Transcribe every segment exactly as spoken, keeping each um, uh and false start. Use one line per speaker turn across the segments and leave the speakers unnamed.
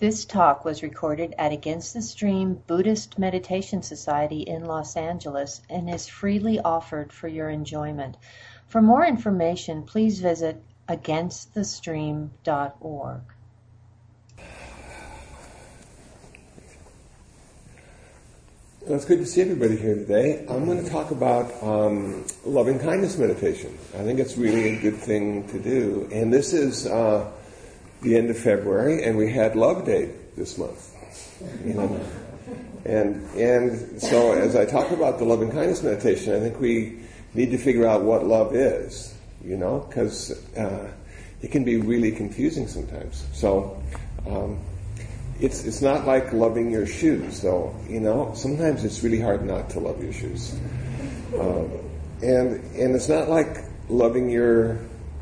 This talk was recorded at Against the Stream Buddhist Meditation Society in Los Angeles and is freely offered for your enjoyment. For more information, please visit against the stream dot org.
Well, it's good to see everybody here today. I'm going to talk about um, loving kindness meditation. I think it's really a good thing to do. And this is uh, the end of February, and we had Love Day this month. You know? And and so as I talk about the loving kindness meditation, I think we need to figure out what love is, you know, because uh, it can be really confusing sometimes. So um, it's it's not like loving your shoes, though. You know, sometimes it's really hard not to love your shoes. Um, and and it's not like loving your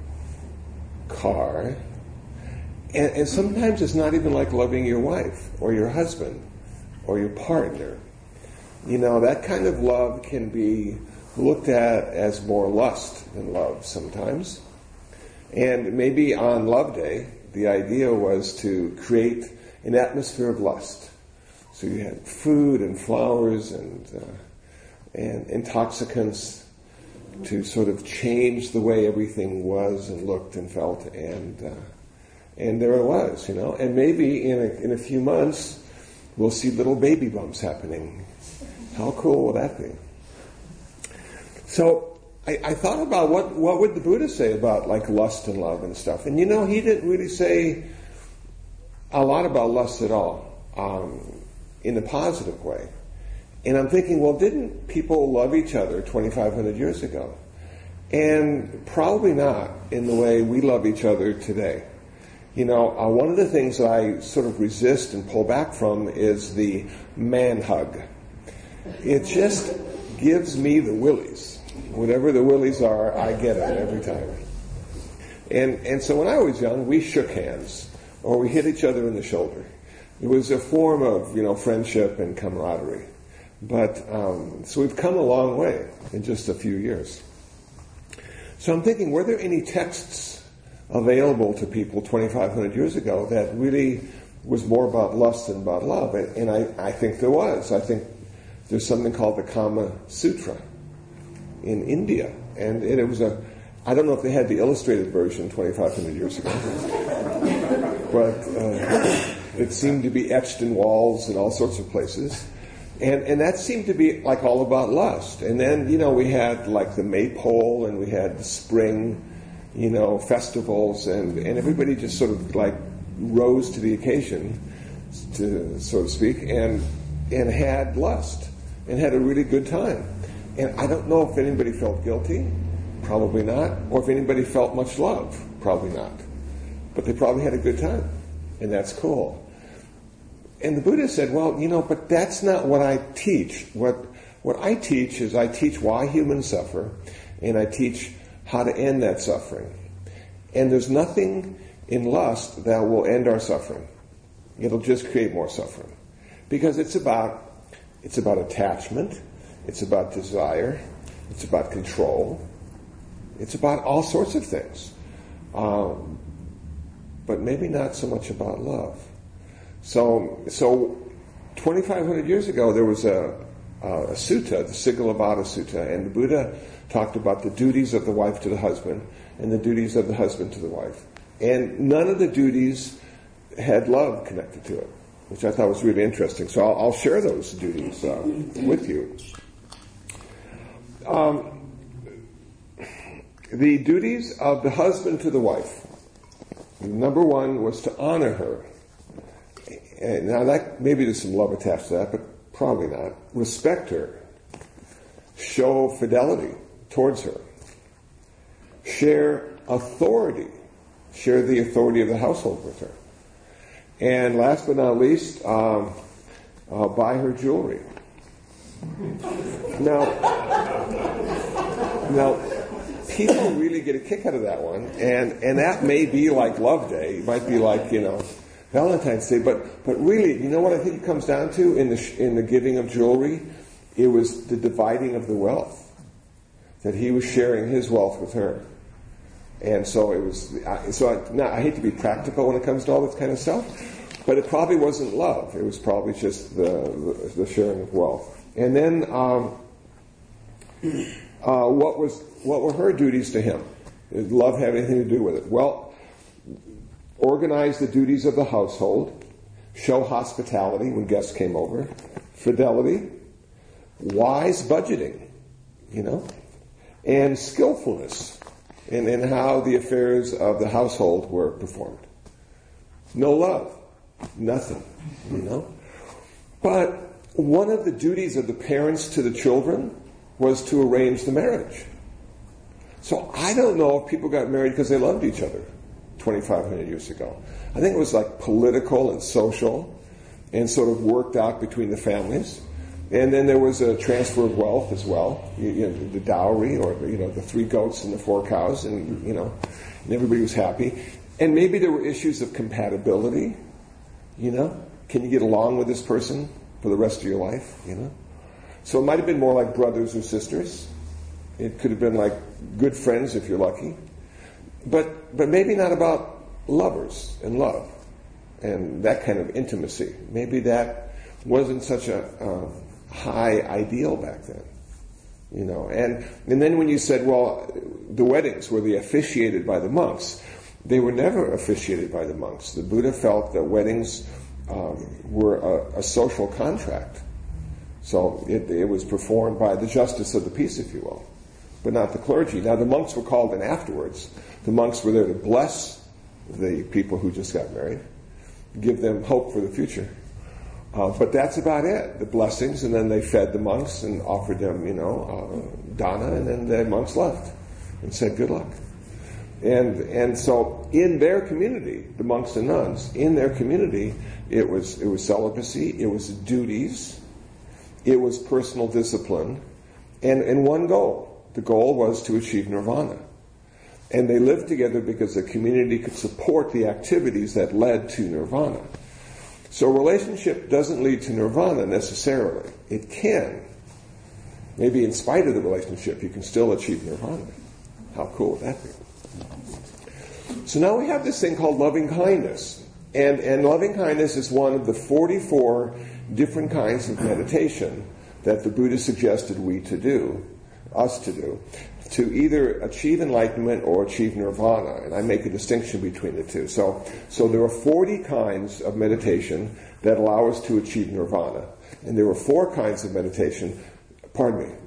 car. And, and sometimes it's not even like loving your wife or your husband or your partner. You know, that kind of love can be looked at as more lust than love sometimes. And maybe on Love Day, the idea was to create an atmosphere of lust. So you had food and flowers and uh, and intoxicants to sort of change the way everything was and looked and felt, and uh, and there it was, you know. And maybe in a, in a few months we'll see little baby bumps happening. How cool will that be? So I, I thought about what what would the Buddha say about like lust and love and stuff, and you know, he didn't really say a lot about lust at all, um, in a positive way. And I'm thinking, well, didn't people love each other twenty-five hundred years ago? And probably not in the way we love each other today. You know, uh, one of the things that I sort of resist and pull back from is the man hug. It just gives me the willies. Whatever the willies are, I get it every time. And and so when I was young, we shook hands, or we hit each other in the shoulder. It was a form of, you know, friendship and camaraderie. But, um, so we've come a long way in just a few years. So I'm thinking, were there any texts available to people twenty-five hundred years ago that really was more about lust than about love? And, and I, I think there was. I think there's something called the Kama Sutra in India. And it, it was a, I don't know if they had the illustrated version twenty-five hundred years ago. But uh, it seemed to be etched in walls in all sorts of places. And and that seemed to be like all about lust. And then, you know, we had like the maypole, and we had the spring, you know, festivals, and, and everybody just sort of like rose to the occasion, to so to speak, and and had lust and had a really good time. And I don't know if anybody felt guilty, probably not, or if anybody felt much love, probably not. But they probably had a good time, and that's cool. And the Buddha said, well, you know, but that's not what I teach. What what I teach is I teach why humans suffer, and I teach how to end that suffering. And there's nothing in lust that will end our suffering. It'll just create more suffering. Because it's about it's about attachment, it's about desire, it's about control, it's about all sorts of things. Um, but maybe not so much about love. So, so twenty-five hundred years ago, there was a, a sutta, the Sigalovada Sutta, and the Buddha talked about the duties of the wife to the husband and the duties of the husband to the wife. And none of the duties had love connected to it, which I thought was really interesting. So I'll, I'll share those duties uh, with you. Um, the duties of the husband to the wife. Number one was to honor her. And now that maybe there's some love attached to that, but probably not. Respect her. Show fidelity towards her. Share authority. Share the authority of the household with her. And last but not least, um, uh, buy her jewelry. Now, now, people really get a kick out of that one, and, and that may be like Love Day. It might be like, you know, Valentine's Day, but but really, you know what I think it comes down to in the in the giving of jewelry? It was the dividing of the wealth. That he was sharing his wealth with her, and so it was. So I, now I hate to be practical when it comes to all this kind of stuff, But it probably wasn't love. It was probably just the, the, the sharing of wealth. And then, um, uh, what was what were her duties to him? Did love have anything to do with it? Well, organize the duties of the household, show hospitality when guests came over, fidelity, wise budgeting, you know, and skillfulness in, in how the affairs of the household were performed. No love. Nothing, you know. But one of the duties of the parents to the children was to arrange the marriage. So I don't know if people got married because they loved each other twenty-five hundred years ago. I think it was like political and social and sort of worked out between the families. And then there was a transfer of wealth as well, you, you know, the dowry, or, you know, the three goats and the four cows, and, you know, and everybody was happy. And maybe there were issues of compatibility. You know, can you get along with this person for the rest of your life? You know, so it might have been more like brothers or sisters. It could have been like good friends if you're lucky, but but maybe not about lovers and love and that kind of intimacy. Maybe that wasn't such a uh, high ideal back then. You know, and and then when you said, well, the weddings, were they officiated by the monks? They were never officiated by the monks. The Buddha felt that weddings um, were a, a social contract. So it, it was performed by the justice of the peace, if you will, but not the clergy. Now, the monks were called in afterwards. The monks were there to bless the people who just got married, give them hope for the future. Uh, but that's about it, the blessings, and then they fed the monks and offered them, you know, uh, dana, and then the monks left and said, good luck. And and so in their community, the monks and nuns, in their community, it was it was celibacy, it was duties, it was personal discipline, and, and one goal. The goal was to achieve nirvana. And they lived together because the community could support the activities that led to nirvana. So a relationship doesn't lead to nirvana necessarily. It can. Maybe in spite of the relationship, you can still achieve nirvana. How cool would that be? So now we have this thing called loving kindness. And, and loving kindness is one of the forty-four different kinds of meditation that the Buddha suggested we to do, us to do, to either achieve enlightenment or achieve nirvana. And I make a distinction between the two. So, so there are forty kinds of meditation that allow us to achieve nirvana. And there are four kinds of meditation, pardon me,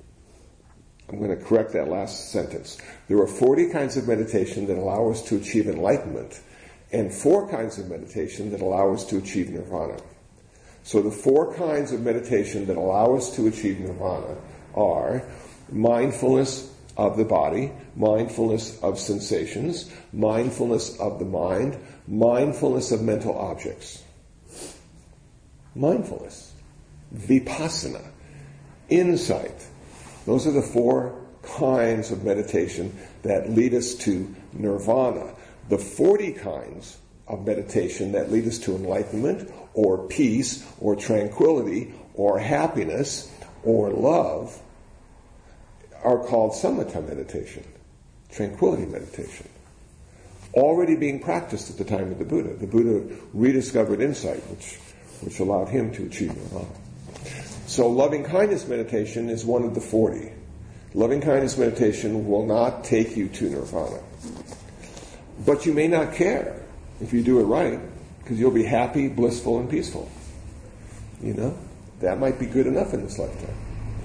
I'm going to correct that last sentence. There are forty kinds of meditation that allow us to achieve enlightenment, and four kinds of meditation that allow us to achieve nirvana. So the four kinds of meditation that allow us to achieve nirvana are mindfulness of the body, mindfulness of sensations, mindfulness of the mind, mindfulness of mental objects. Mindfulness, vipassana, insight. Those are the four kinds of meditation that lead us to nirvana. The forty kinds of meditation that lead us to enlightenment or peace or tranquility or happiness or love are called samatha meditation, tranquility meditation, already being practiced at the time of the Buddha. The Buddha rediscovered insight, which, which allowed him to achieve nirvana. So loving kindness meditation is one of the forty. Loving kindness meditation will not take you to nirvana. But you may not care if you do it right, because you'll be happy, blissful, and peaceful. You know, that might be good enough in this lifetime.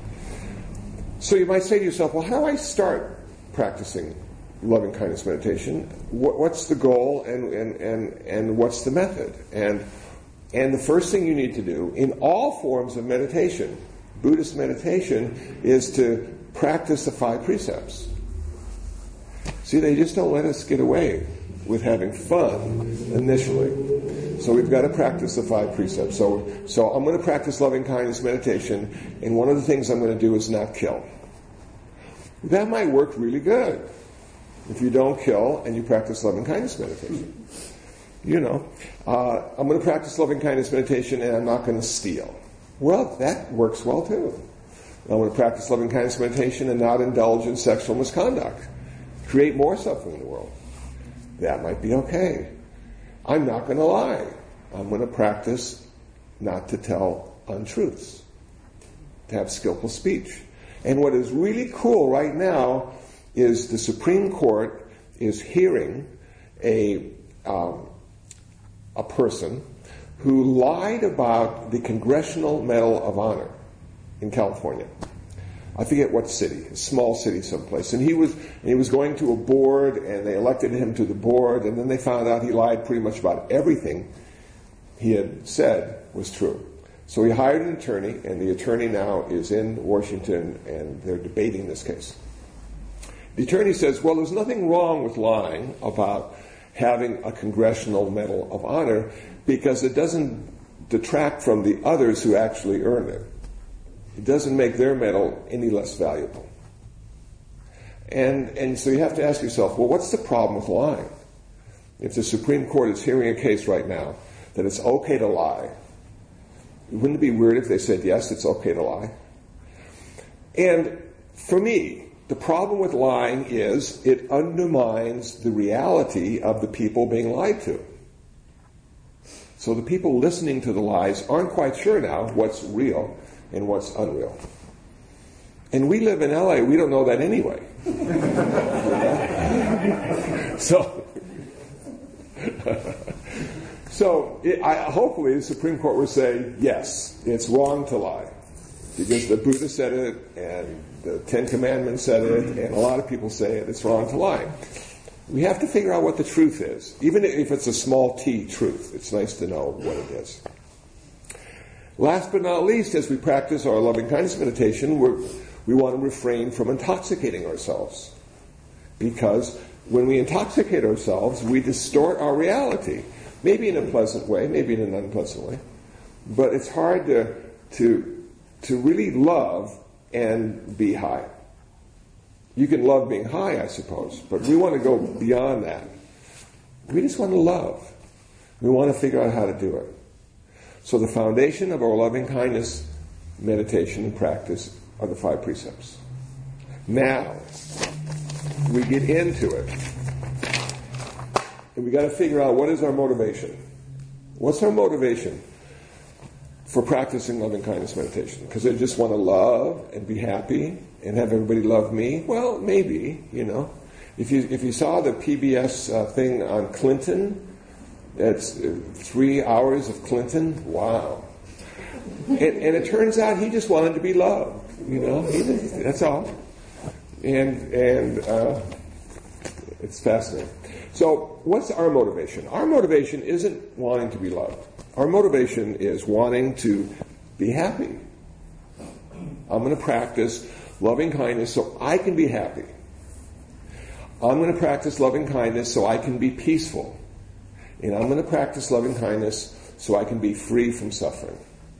So you might say to yourself, well, how do I start practicing loving kindness meditation? What's the goal and, and, and, and what's the method? And And the first thing you need to do in all forms of meditation, Buddhist meditation, is to practice the five precepts. See, they just don't let us get away with having fun initially. So we've got to practice the five precepts. So, so I'm going to practice loving kindness meditation, and one of the things I'm going to do is not kill. That might work really good if you don't kill and you practice loving kindness meditation. You know, uh, I'm going to practice loving kindness meditation and I'm not going to steal. Well, that works well too. I'm going to practice loving kindness meditation and not indulge in sexual misconduct. Create more suffering in the world. That might be okay. I'm not going to lie. I'm going to practice not to tell untruths, to have skillful speech. And what is really cool right now is the Supreme Court is hearing a um, a person who lied about the Congressional Medal of Honor in California. I forget what city, a small city someplace. And he was and he was going to a board, and they elected him to the board, and then they found out he lied pretty much about everything he had said was true. So he hired an attorney, and the attorney now is in Washington, and they're debating this case. The attorney says, well, there's nothing wrong with lying about having a Congressional Medal of Honor because it doesn't detract from the others who actually earned it. It doesn't make their medal any less valuable. And, and so you have to ask yourself, well, what's the problem with lying? If the Supreme Court is hearing a case right now that it's okay to lie, wouldn't it be weird if they said, yes, it's okay to lie? And for me, the problem with lying is it undermines the reality of the people being lied to. So the people listening to the lies aren't quite sure now what's real and what's unreal. And we live in L A, we don't know that anyway. so, so it, I, hopefully the Supreme Court will say, yes, it's wrong to lie. Because the Buddha said it, and the Ten Commandments said it, and a lot of people say it, it's wrong to lie. We have to figure out what the truth is. Even if it's a small t truth, it's nice to know what it is. Last but not least, as we practice our loving-kindness meditation, we're, we want to refrain from intoxicating ourselves. Because when we intoxicate ourselves, we distort our reality. Maybe in a pleasant way, maybe in an unpleasant way. But it's hard to, to, to really love and be high. You can love being high, I suppose, but we want to go beyond that. We just want to love. We want to figure out how to do it. So the foundation of our loving-kindness meditation and practice are the five precepts. Now, we get into it. And we got to figure out what is our motivation. What's our motivation for practicing loving-kindness meditation? Because I just want to love and be happy and have everybody love me? Well, maybe, you know. If you if you saw the P B S uh, thing on Clinton, it's uh, three hours of Clinton. Wow. And, and it turns out he just wanted to be loved, you know. He just, that's all. And and uh, it's fascinating. So what's our motivation? Our motivation isn't wanting to be loved. Our motivation is wanting to be happy. I'm going to practice loving kindness so I can be happy. I'm going to practice loving kindness so I can be peaceful. And I'm going to practice loving kindness so I can be free from suffering.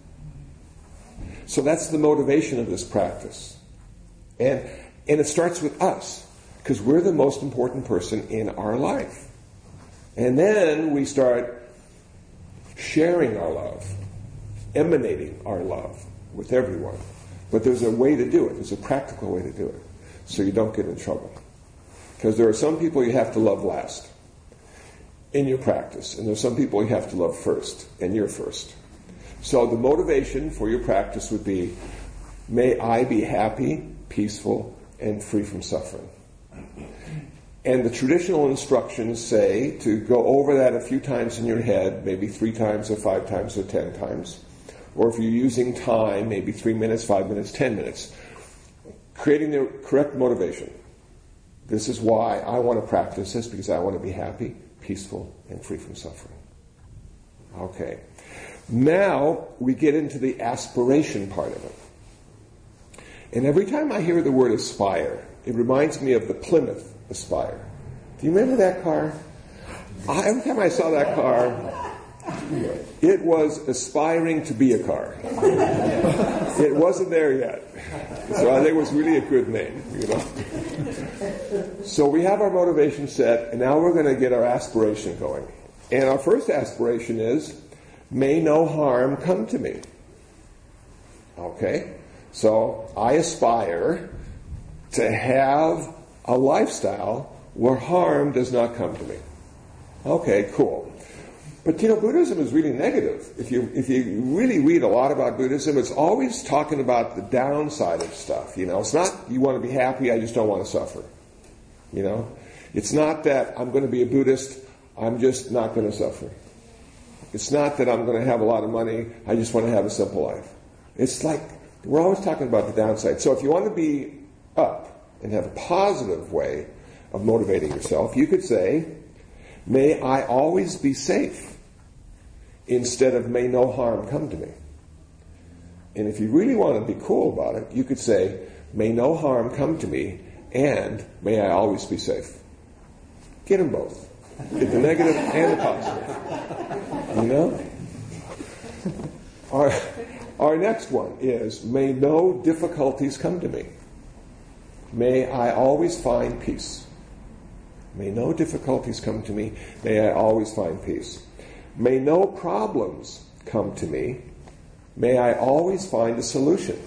So that's the motivation of this practice. And, and it starts with us, because we're the most important person in our life. And then we start sharing our love, emanating our love with everyone. But there's a way to do it. There's a practical way to do it, so you don't get in trouble. Because there are some people you have to love last in your practice, and there's some people you have to love first, and you're first. So the motivation for your practice would be, may I be happy, peaceful, and free from suffering. And the traditional instructions say to go over that a few times in your head, maybe three times or five times or ten times. Or if you're using time, maybe three minutes, five minutes, ten minutes. Creating the correct motivation. This is why I want to practice this, because I want to be happy, peaceful, and free from suffering. Okay. Now we get into the aspiration part of it. And every time I hear the word aspire, it reminds me of the Plymouth Aspire. Do you remember that car? I, every time I saw that car, it was aspiring to be a car. It wasn't there yet. So I think it was really a good name, you know. So we have our motivation set, and now we're going to get our aspiration going. And our first aspiration is, may no harm come to me. Okay? So I aspire to have a lifestyle where harm does not come to me. Okay, cool. But you know, Buddhism is really negative. If you if you really read a lot about Buddhism, it's always talking about the downside of stuff. You know, it's not you want to be happy, I just don't want to suffer. You know, it's not that I'm going to be a Buddhist, I'm just not going to suffer. It's not that I'm going to have a lot of money, I just want to have a simple life. It's like we're always talking about the downside. So if you want to be up and have a positive way of motivating yourself, you could say, may I always be safe, instead of may no harm come to me. And if you really want to be cool about it, you could say, may no harm come to me, and may I always be safe. Get them both. Get the negative and the positive. You know? Our, our next one is, may no difficulties come to me. May I always find peace. May no difficulties come to me. May I always find peace. May no problems come to me. May I always find a solution.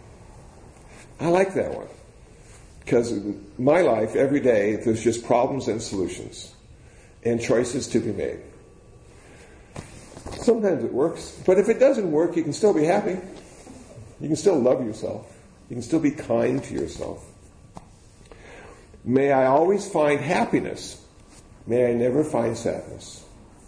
I like that one. Because in my life, every day, there's just problems and solutions. And choices to be made. Sometimes it works. But if it doesn't work, you can still be happy. You can still love yourself. You can still be kind to yourself. May I always find happiness. May I never find sadness.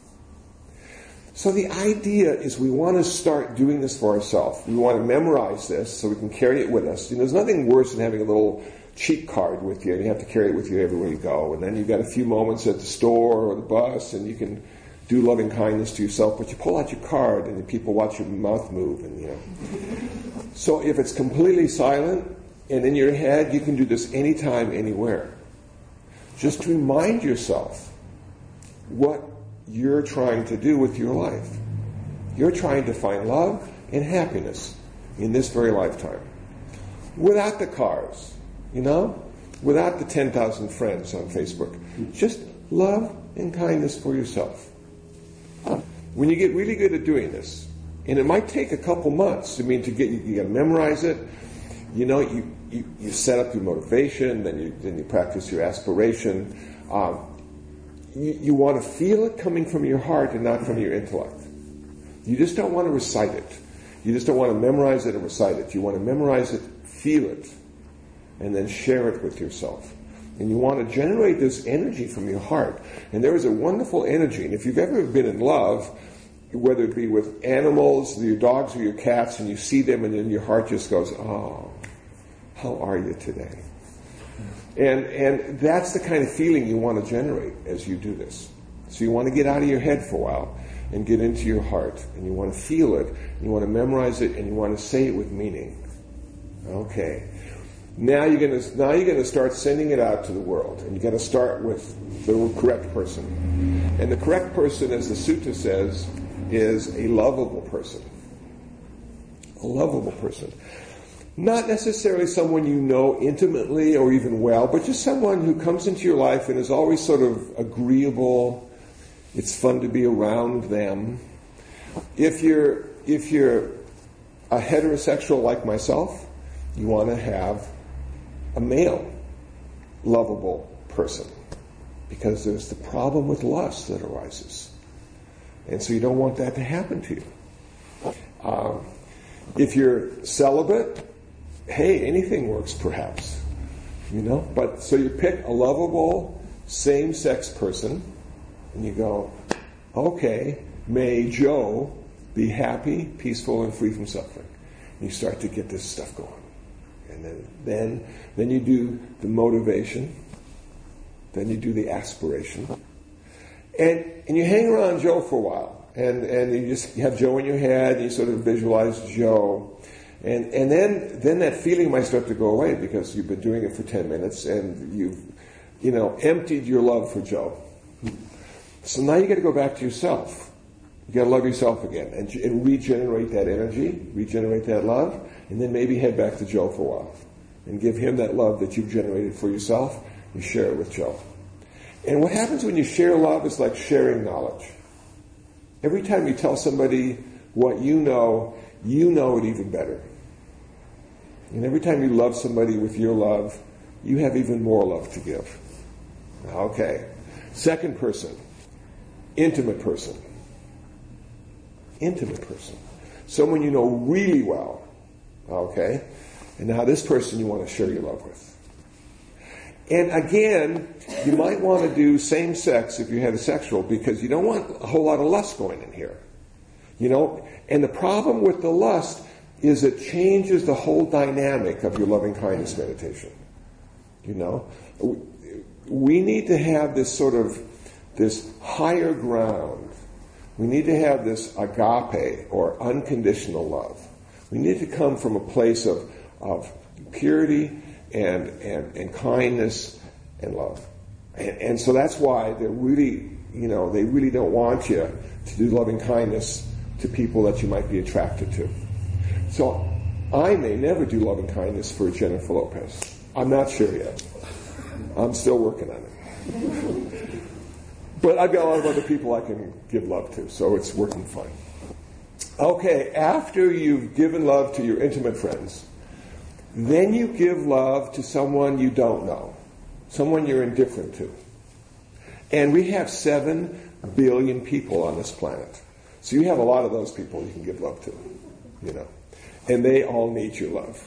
So the idea is we want to start doing this for ourselves. We want to memorize this so we can carry it with us. You know, there's nothing worse than having a little cheat card with you, and you have to carry it with you everywhere you go. And then you've got a few moments at the store or the bus, and you can do loving kindness to yourself, but you pull out your card, and the people watch your mouth move. And you know. So if it's completely silent and in your head, you can do this anytime, anywhere. Just to remind yourself what you're trying to do with your life. You're trying to find love and happiness in this very lifetime. Without the cars, you know? Without the ten thousand friends on Facebook. Just love and kindness for yourself. When you get really good at doing this, and it might take a couple months, I mean, to get, you, you gotta memorize it, you know, you, you, you set up your motivation, then you, then you practice your aspiration. Um, You, you want to feel it coming from your heart and not from your intellect. You just don't want to recite it. You just don't want to memorize it and recite it. You want to memorize it, feel it, and then share it with yourself. And you want to generate this energy from your heart. And there is a wonderful energy. And if you've ever been in love, whether it be with animals, your dogs or your cats, and you see them and then your heart just goes, oh, how are you today? And and that's the kind of feeling you want to generate as you do this. So you want to get out of your head for a while and get into your heart. And you want to feel it, and you want to memorize it, and you want to say it with meaning. Okay. Now you're going to now you're going to start sending it out to the world. And you're going to start with the correct person. And the correct person, as the sutta says, is a lovable person. A lovable person. Not necessarily someone you know intimately or even well, but just someone who comes into your life and is always sort of agreeable. It's fun to be around them. If you're if you're a heterosexual like myself, you want to have a male lovable person, because there's the problem with lust that arises. And so you don't want that to happen to you. Um, if you're celibate, hey, anything works perhaps, you know. But so you pick a lovable same-sex person, and you go, okay, may Joe be happy, peaceful, and free from suffering. And you start to get this stuff going, and then then then you do the motivation, then you do the aspiration, and and you hang around Joe for a while, and and you just you have Joe in your head, and you sort of visualize Joe. And and then then that feeling might start to go away because you've been doing it for ten minutes and you've, you know, emptied your love for Joe. So now you got to go back to yourself. You got to love yourself again and, and regenerate that energy, regenerate that love, and then maybe head back to Joe for a while and give him that love that you've generated for yourself. You share it with Joe. And what happens when you share love is like sharing knowledge. Every time you tell somebody what you know, you know it even better. And every time you love somebody with your love, you have even more love to give. Okay. Second person, intimate person. intimate person. Someone you know really well. Okay? And now this person you want to share your love with. And again, you might want to do same sex if you're heterosexual, because you don't want a whole lot of lust going in here. You know? And the problem with the lust is it changes the whole dynamic of your loving kindness meditation. You know? We need to have this sort of, this higher ground. We need to have this agape, or unconditional love. We need to come from a place of, of purity and, and, and kindness and love. And, and so that's why they're really, you know, they really don't want you to do loving kindness to people that you might be attracted to. So I may never do loving kindness for Jennifer Lopez. I'm not sure yet. I'm still working on it. But I've got a lot of other people I can give love to, so it's working fine. Okay, after you've given love to your intimate friends, then you give love to someone you don't know, someone you're indifferent to. And we have seven billion people on this planet. So you have a lot of those people you can give love to, you know. And they all need your love.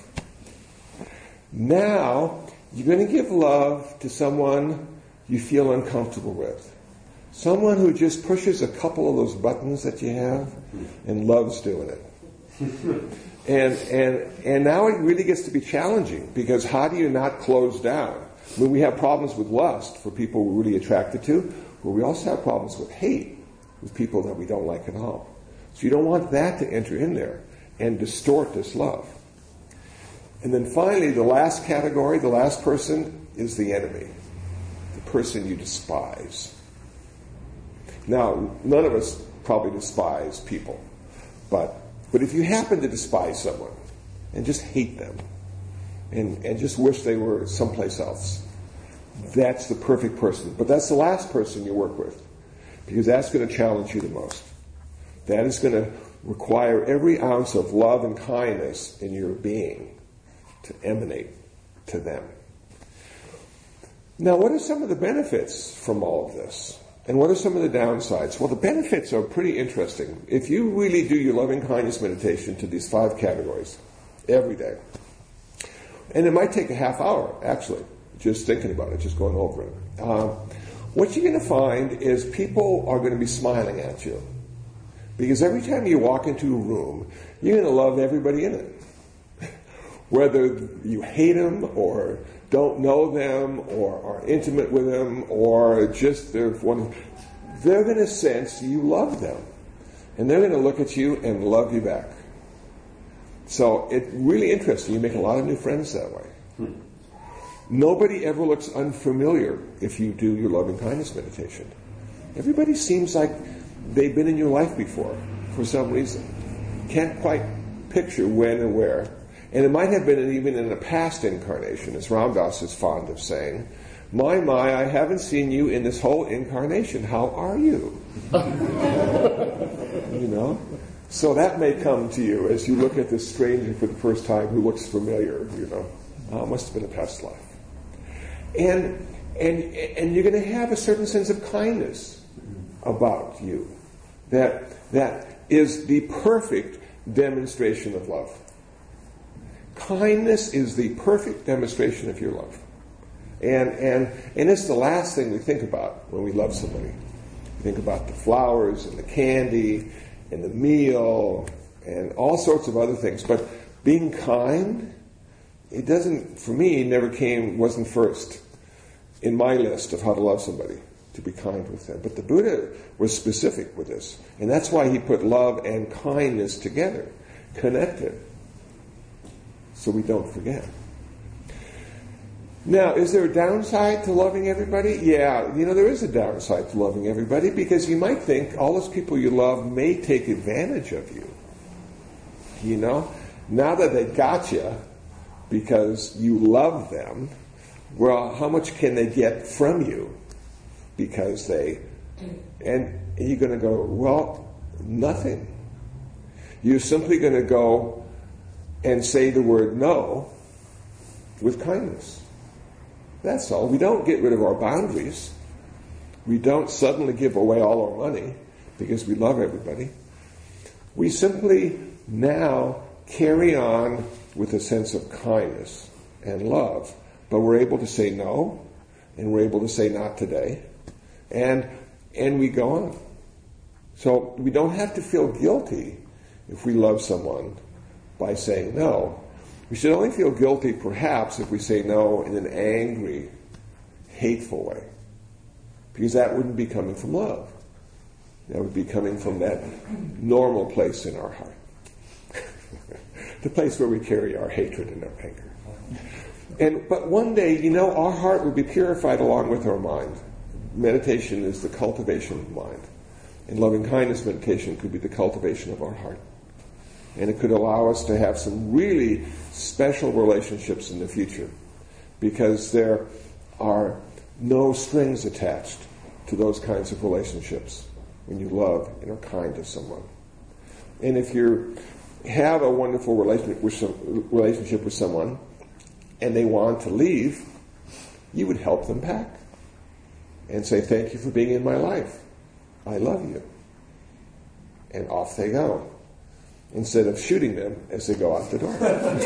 Now, you're going to give love to someone you feel uncomfortable with. Someone who just pushes a couple of those buttons that you have and loves doing it. And and and now it really gets to be challenging, because how do you not close down? I mean, we have problems with lust for people we're really attracted to, but we also have problems with hate with people that we don't like at all. So you don't want that to enter in there and distort this love. And then finally, the last category, the last person, is the enemy, the person you despise. Now, none of us probably despise people, but but if you happen to despise someone and just hate them and, and just wish they were someplace else, that's the perfect person. But that's the last person you work with, because that's going to challenge you the most. That is going to require every ounce of love and kindness in your being to emanate to them. Now, what are some of the benefits from all of this? And what are some of the downsides? Well, the benefits are pretty interesting. If you really do your loving kindness meditation to these five categories every day, and it might take a half hour, actually, just thinking about it, just going over it, um, what you're going to find is people are going to be smiling at you. Because every time you walk into a room, you're going to love everybody in it. Whether you hate them or don't know them or are intimate with them or just they're one, they're going to sense you love them. And they're going to look at you and love you back. So it's really interesting. You make a lot of new friends that way. Hmm. Nobody ever looks unfamiliar if you do your loving kindness meditation. Everybody seems like they've been in your life before for some reason. Can't quite picture when and where. And it might have been even in a past incarnation, as Ram Dass is fond of saying. My, my, I haven't seen you in this whole incarnation. How are you? You know? So that may come to you as you look at this stranger for the first time who looks familiar, you know. Oh, it must have been a past life. And, and, and you're going to have a certain sense of kindness about you that, that is the perfect demonstration of love. Kindness is the perfect demonstration of your love. And, and, and it's the last thing we think about when we love somebody. We think about the flowers and the candy and the meal and all sorts of other things. But being kind, it doesn't, for me, never came, wasn't first in my list of how to love somebody, to be kind with them. But the Buddha was specific with this. And that's why he put love and kindness together, connected, so we don't forget. Now, is there a downside to loving everybody? Yeah, you know, there is a downside to loving everybody, because you might think all those people you love may take advantage of you. You know, now that they got you because you love them, well, how much can they get from you because they... And you're going to go, well, nothing. You're simply going to go and say the word no with kindness. That's all. We don't get rid of our boundaries. We don't suddenly give away all our money because we love everybody. We simply now carry on with a sense of kindness and love, but we're able to say no, and we're able to say not today, and and we go on. So we don't have to feel guilty if we love someone by saying no. We should only feel guilty perhaps if we say no in an angry, hateful way, because that wouldn't be coming from love. That would be coming from that normal place in our heart. The place where we carry our hatred and our anger. And but one day, you know, our heart will be purified along with our mind. Meditation is the cultivation of mind. And loving kindness meditation could be the cultivation of our heart. And it could allow us to have some really special relationships in the future, because there are no strings attached to those kinds of relationships when you love and are kind to someone. And if you have a wonderful relationship with, some, relationship with someone and they want to leave, you would help them pack and say, thank you for being in my life. I love you. And off they go, instead of shooting them as they go out the door.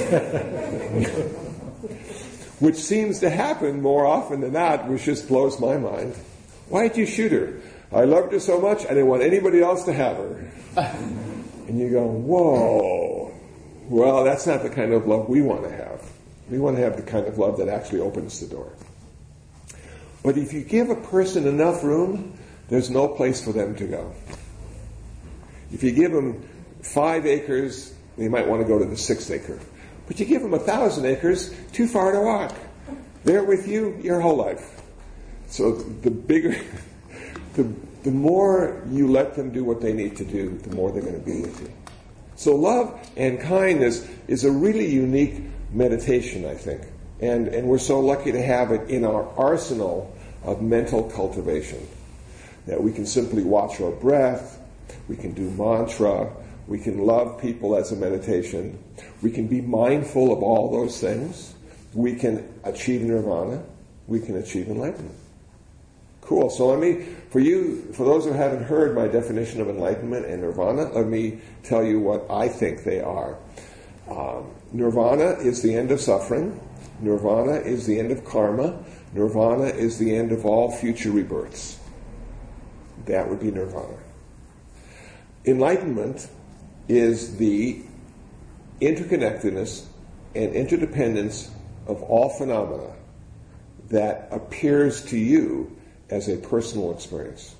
Which seems to happen more often than not, which just blows my mind. Why did you shoot her? I loved her so much, I didn't want anybody else to have her. And you go, whoa. Well, that's not the kind of love we want to have. We want to have the kind of love that actually opens the door. But if you give a person enough room, there's no place for them to go. If you give them five acres, they might want to go to the sixth acre. But you give them a thousand acres, too far to walk. They're with you your whole life. So the bigger, the, the more you let them do what they need to do, the more they're going to be with you. So love and kindness is a really unique meditation, I think. And, and we're so lucky to have it in our arsenal of mental cultivation, that we can simply watch our breath, we can do mantra, we can love people as a meditation, we can be mindful of all those things, we can achieve nirvana, we can achieve enlightenment. Cool. So let me, for you, for those who haven't heard my definition of enlightenment and nirvana, let me tell you what I think they are. Um, nirvana is the end of suffering. Nirvana is the end of karma. Nirvana is the end of all future rebirths. That would be nirvana. Enlightenment is the interconnectedness and interdependence of all phenomena that appears to you as a personal experience.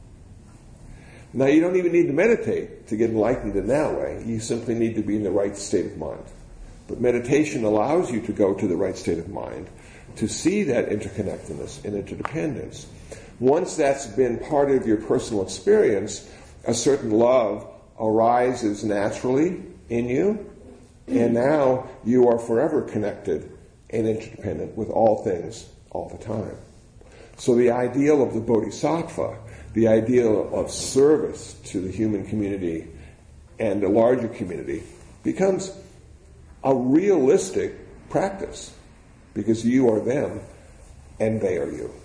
Now, you don't even need to meditate to get enlightened in that way. You simply need to be in the right state of mind. But meditation allows you to go to the right state of mind, to see that interconnectedness and interdependence. Once that's been part of your personal experience, a certain love arises naturally in you, and now you are forever connected and interdependent with all things all the time. So the ideal of the bodhisattva, the ideal of service to the human community and the larger community, becomes a realistic practice, because you are them and they are you.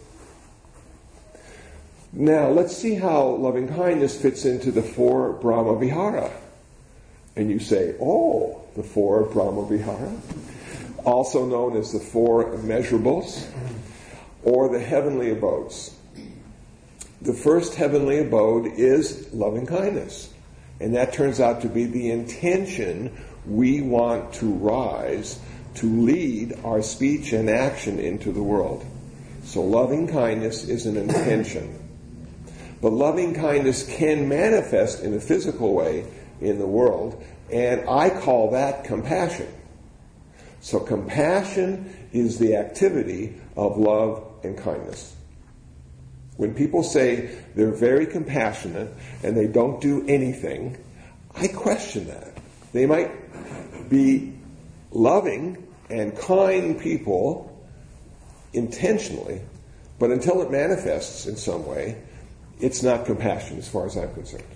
Now, let's see how loving kindness fits into the four Brahma Vihara. And you say, oh, the four Brahma Vihara, also known as the four immeasurables, or the heavenly abodes. The first heavenly abode is loving kindness. And that turns out to be the intention we want to rise to lead our speech and action into the world. So loving kindness is an intention. But loving kindness can manifest in a physical way in the world, and I call that compassion. So compassion is the activity of love and kindness. When people say they're very compassionate and they don't do anything, I question that. They might be loving and kind people intentionally, but until it manifests in some way, it's not compassion as far as I'm concerned.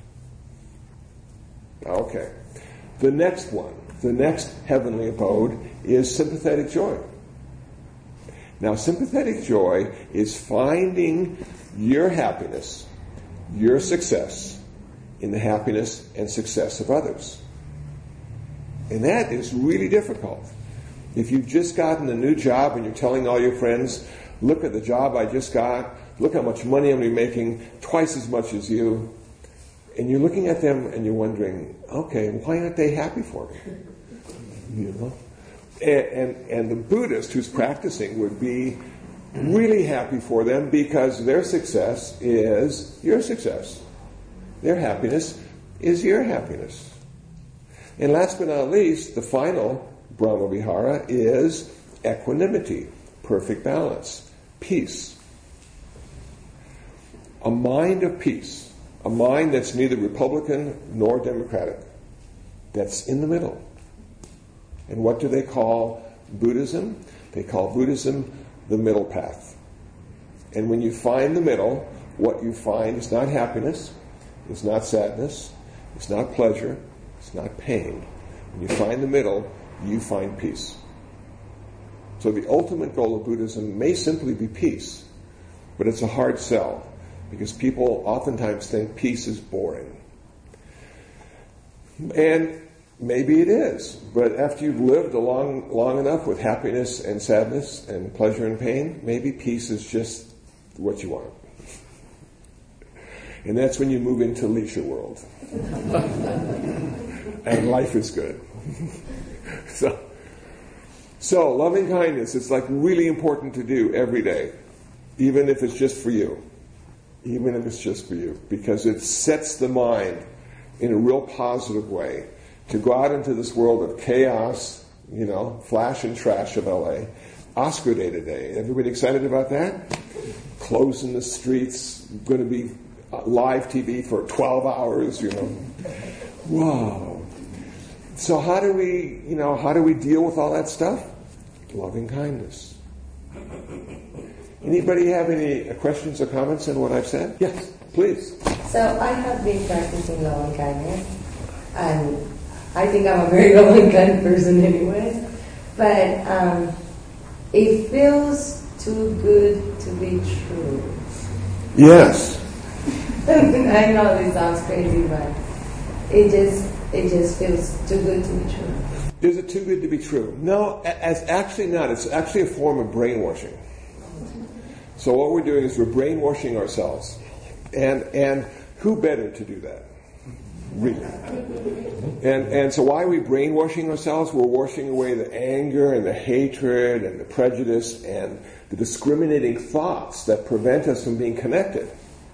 Okay. The next one, the next heavenly abode is sympathetic joy. Now, sympathetic joy is finding your happiness, your success, in the happiness and success of others. And that is really difficult. If you've just gotten a new job and you're telling all your friends, look at the job I just got, look how much money I'm going to be making, twice as much as you, and you're looking at them and you're wondering, okay, why aren't they happy for me? You know? And, and, and the Buddhist who's practicing would be really happy for them because their success is your success. Their happiness is your happiness. And last but not least, the final Brahma-vihara is equanimity, perfect balance, peace. A mind of peace, a mind that's neither Republican nor Democratic, that's in the middle. And what do they call Buddhism? They call Buddhism the middle path. And when you find the middle, what you find is not happiness, it's not sadness, it's not pleasure, it's not pain. When you find the middle, you find peace. So the ultimate goal of Buddhism may simply be peace, but it's a hard sell because people oftentimes think peace is boring. And maybe it is, but after you've lived long, long enough with happiness and sadness and pleasure and pain, maybe peace is just what you want. And that's when you move into leisure world. And life is good. so, so, loving kindness is like really important to do every day, even if it's just for you. Even if it's just for you. Because it sets the mind in a real positive way to go out into this world of chaos, you know, flash and trash of L A. Oscar Day today. Everybody excited about that? Closing the streets, going to be live T V for twelve hours, you know. Wow. So how do we, you know, how do we deal with all that stuff? Loving kindness. Anybody have any questions or comments on what I've said? Yes, please.
So I have been practicing loving kindness, and I think I'm a very loving kind person anyway. But um, it feels too good to be true.
Yes.
I know this sounds crazy, but it just it just feels too good to be true.
Is it too good to be true? No, it's actually not. It's actually a form of brainwashing. So what we're doing is we're brainwashing ourselves. And and who better to do that? Really. And and so why are we brainwashing ourselves? We're washing away the anger and the hatred and the prejudice and the discriminating thoughts that prevent us from being connected.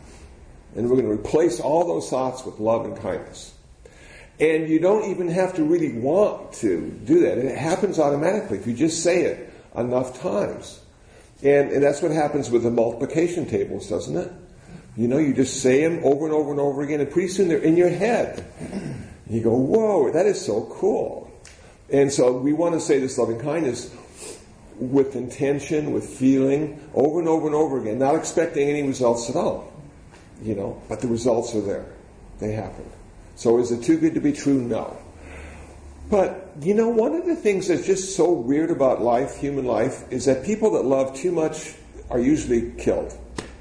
And we're going to replace all those thoughts with love and kindness. And you don't even have to really want to do that. It happens automatically if you just say it enough times. And, and that's what happens with the multiplication tables, doesn't it? You know, you just say them over and over and over again, and pretty soon they're in your head. And you go, whoa, that is so cool. And so we want to say this loving kindness with intention, with feeling, over and over and over again, not expecting any results at all. You know, but the results are there. They happen. So is it too good to be true? No. But, you know, one of the things that's just so weird about life, human life, is that people that love too much are usually killed.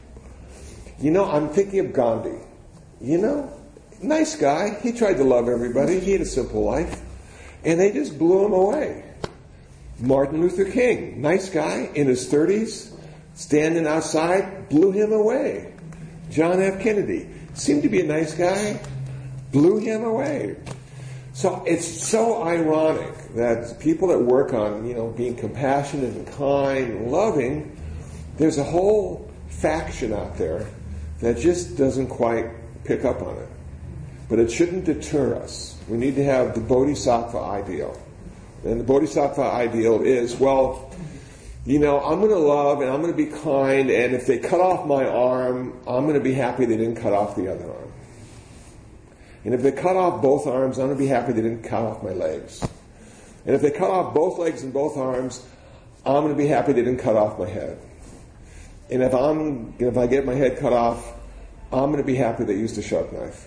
You know, I'm thinking of Gandhi. You know, nice guy. He tried to love everybody. He had a simple life. And they just blew him away. Martin Luther King, nice guy, in his thirties, standing outside, blew him away. John F. Kennedy, seemed to be a nice guy, blew him away. So it's so ironic that people that work on, you know, being compassionate and kind and loving, there's a whole faction out there that just doesn't quite pick up on it. But it shouldn't deter us. We need to have the Bodhisattva ideal. And the Bodhisattva ideal is, well, you know, I'm going to love and I'm going to be kind, and if they cut off my arm, I'm going to be happy they didn't cut off the other arm. And if they cut off both arms, I'm going to be happy they didn't cut off my legs. And if they cut off both legs and both arms, I'm going to be happy they didn't cut off my head. And if I'm, if I get my head cut off, I'm going to be happy they used a sharp knife.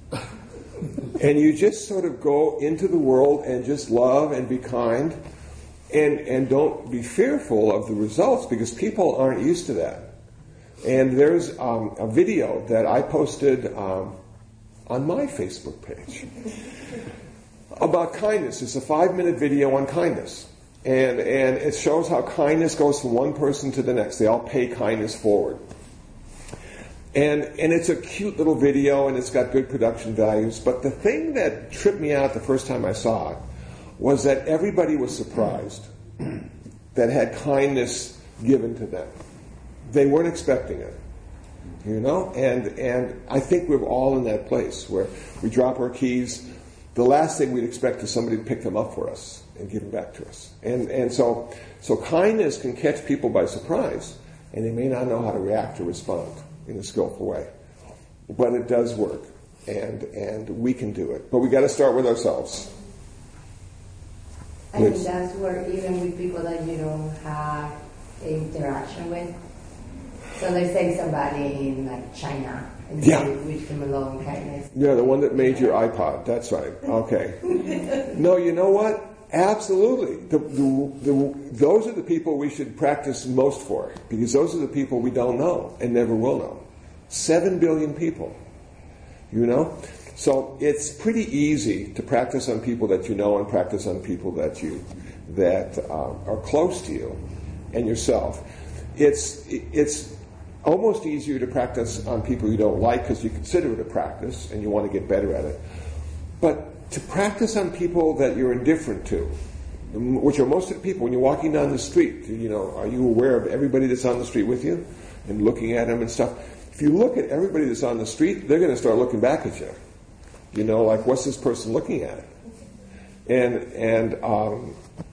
And you just sort of go into the world and just love and be kind. And and don't be fearful of the results because people aren't used to that. And there's um, a video that I posted um, on my Facebook page about kindness. It's a five-minute video on kindness. And, and it shows how kindness goes from one person to the next. They all pay kindness forward. And, and it's a cute little video, and it's got good production values. But the thing that tripped me out the first time I saw it was that everybody was surprised that had kindness given to them. They weren't expecting it, you know? And, and I think we're all in that place where we drop our keys. The last thing we'd expect is somebody to pick them up for us and give them back to us. And, and so, so kindness can catch people by surprise, and they may not know how to react or respond in a skillful way. But it does work, and, and we can do it. But we got to start with ourselves.
I think that's where even with people that you don't have interaction with. So let's say somebody in like China and
yeah.
you wish them a loving kindness.
Yeah, the one that made your iPod. That's right. Okay. No, you know what? Absolutely. The, the, the, those are the people we should practice most for, because those are the people we don't know and never will know. Seven billion people. You know? So it's pretty easy to practice on people that you know and practice on people that you that uh, are close to you and yourself. It's it's almost easier to practice on people you don't like because you consider it a practice and you want to get better at it. But to practice on people that you're indifferent to, which are most of the people when you're walking down the street, you know, are you aware of everybody that's on the street with you and looking at them and stuff? If you look at everybody that's on the street, they're going to start looking back at you. You know, like, what's this person looking at? And and um,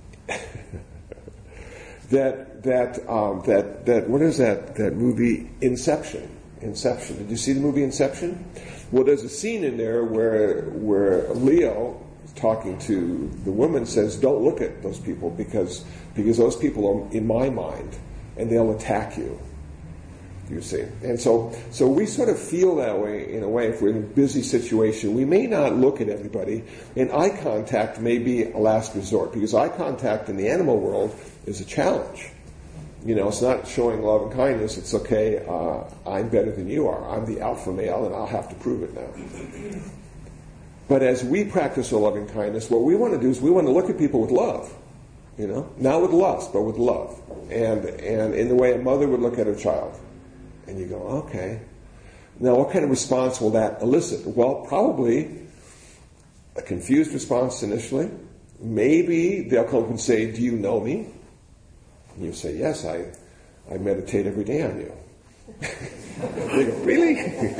that that um, that that what is that that movie Inception? Inception. Did you see the movie Inception? Well, there's a scene in there where where Leo, talking to the woman, says, "Don't look at those people because because those people are in my mind and they'll attack you." You see, and so so we sort of feel that way in a way. If we're in a busy situation, we may not look at everybody, and eye contact may be a last resort, because eye contact in the animal world is a challenge. You know, it's not showing love and kindness. It's okay. Uh, I'm better than you are. I'm the alpha male, and I'll have to prove it now. But as we practice our loving kindness, what we want to do is we want to look at people with love. You know, not with lust, but with love, and and in the way a mother would look at her child. And you go, okay. Now, what kind of response will that elicit? Well, probably a confused response initially. Maybe they'll come up and say, "Do you know me?" And you say, "Yes, I, I meditate every day on you." They go, "Really?"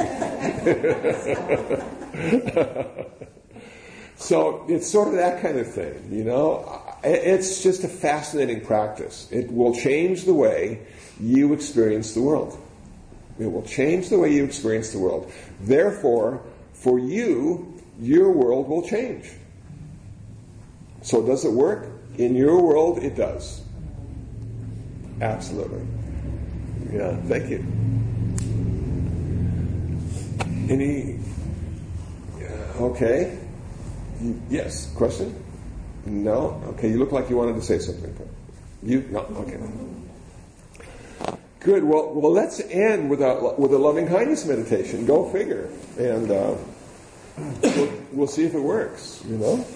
So it's sort of that kind of thing, you know. It's just a fascinating practice. It will change the way you experience the world. It will change the way you experience the world. Therefore, for you, your world will change. So does it work? In your world, it does. Absolutely. Yeah, thank you. Any... Okay. Yes, question? No? Okay, you look like you wanted to say something. You? No? Okay. Good. Well, well, let's end with a with a loving kindness meditation. Go figure, and uh, we'll, we'll see if it works. You know.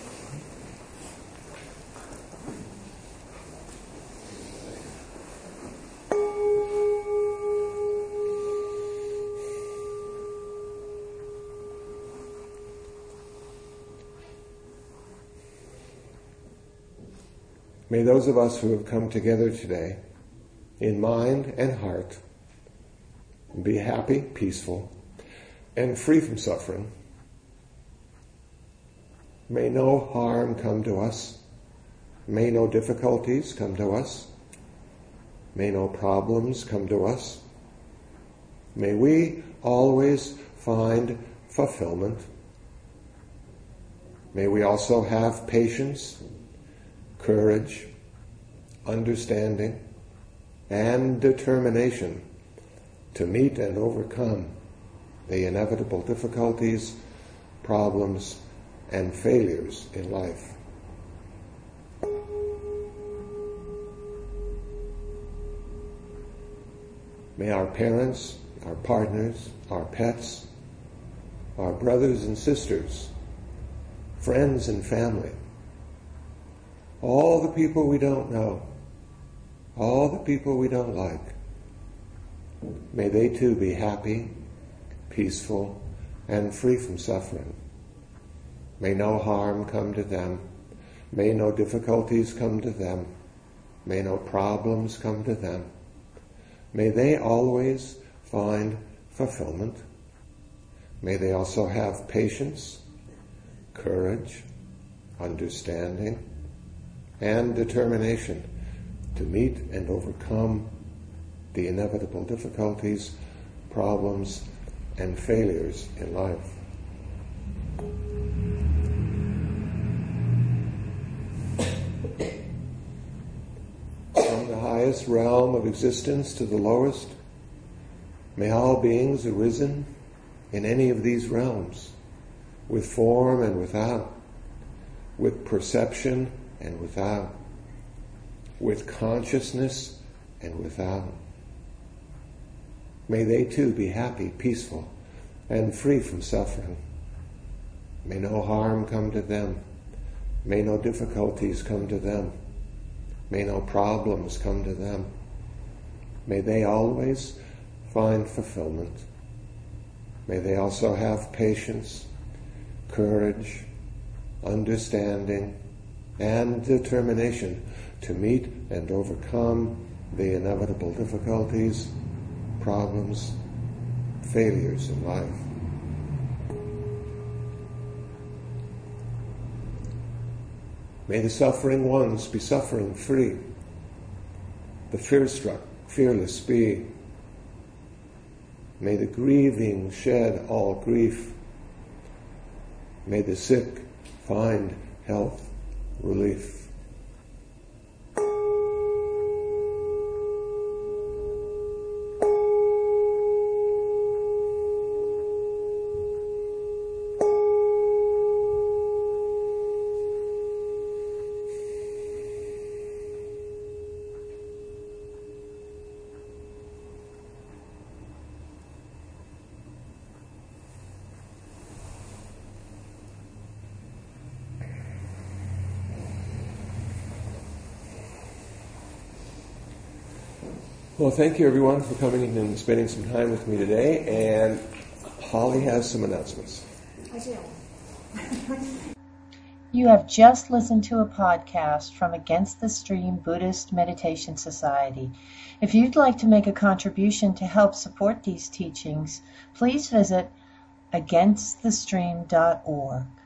May those of us who have come together today, in mind and heart, be happy, peaceful, and free from suffering. May no harm come to us. May no difficulties come to us. May no problems come to us. May we always find fulfillment. May we also have patience, courage, understanding, and determination to meet and overcome the inevitable difficulties, problems, and failures in life. May our parents, our partners, our pets, our brothers and sisters, friends and family, all the people we don't know, all the people we don't like. May they too be happy, peaceful, and free from suffering. May no harm come to them. May no difficulties come to them. May no problems come to them. May they always find fulfillment. May they also have patience, courage, understanding, and determination to meet and overcome the inevitable difficulties, problems, and failures in life. From the highest realm of existence to the lowest, may all beings arisen in any of these realms, with form and without, with perception and without, with consciousness and without. May they too be happy, peaceful, and free from suffering. May no harm come to them. May no difficulties come to them. May no problems come to them. May they always find fulfillment. May they also have patience, courage, understanding, and determination to meet and overcome the inevitable difficulties, problems, failures in life. May the suffering ones be suffering free, the fear-struck fearless be. May the grieving shed all grief. May the sick find health, relief. Well, thank you everyone for coming in and spending some time with me today. And Holly has some announcements.
You have just listened to a podcast from Against the Stream Buddhist Meditation Society. If you'd like to make a contribution to help support these teachings, please visit against the stream dot org.